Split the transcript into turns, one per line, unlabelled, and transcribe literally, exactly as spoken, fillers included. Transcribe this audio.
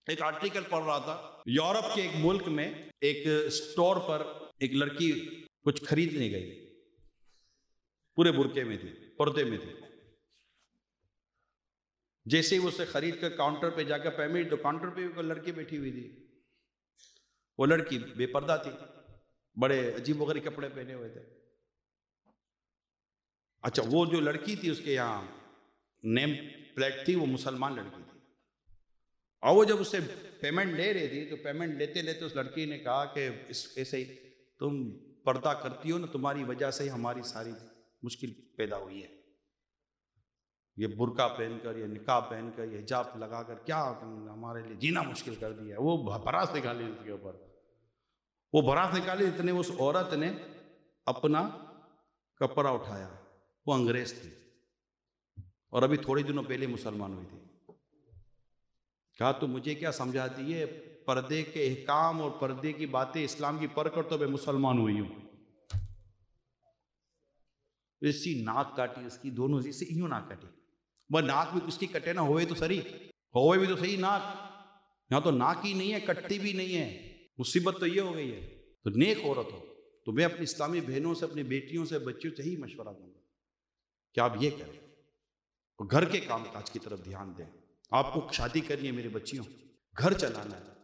एक आर्टिकल पढ़ रहा था, यूरोप के एक मुल्क में एक स्टोर पर एक लड़की कुछ खरीदने गई, पूरे बुर्के में थी, पर्दे में थी। जैसे ही वो उसे खरीद कर काउंटर पे जाकर पेमेंट, तो काउंटर पे एक लड़की बैठी हुई थी। वो लड़की बेपर्दा थी, बड़े अजीब वगैरह कपड़े पहने हुए थे। अच्छा, वो जो लड़की थी उसके यहाँ नेम प्लेट थी, वो मुसलमान लड़की थी। और वो जब उससे पेमेंट ले रही थी तो पेमेंट लेते लेते उस लड़की ने कहा कि इस ऐसे ही तुम पर्दा करती हो ना, तुम्हारी वजह से ही हमारी सारी मुश्किल पैदा हुई है। ये बुर्का पहनकर, ये निकाब पहनकर, ये हिजाब लगाकर क्या हमारे लिए जीना मुश्किल कर दिया। वो भड़ास निकाली उसके ऊपर, वो भड़ास निकाली। इतने उस औरत ने अपना कपड़ा उठाया। वो अंग्रेज थी और अभी थोड़े दिनों पहले मुसलमान हुई थी। कहा तो मुझे क्या समझाती है, पर्दे के अहकाम और पर्दे की बातें इस्लाम की पढ़ कर तो मैं मुसलमान हुई हूं। इसी नाक काटी उसकी, दोनों से यूं नाक काटी। वह नाक भी उसकी कटे ना, होए तो सही, होए भी तो सही नाक। यहां तो नाक ही नहीं है, कटती भी नहीं है। मुसीबत तो ये हो गई है। तो नेक औरत हो तो मैं अपनी इस्लामी बहनों से, अपनी बेटियों से, बच्चियों से ही मशवरा दूंगा कि आप ये करें और घर के काम काज की तरफ ध्यान दें। आपको शादी करनी है मेरी बच्चियों, घर चलाना है,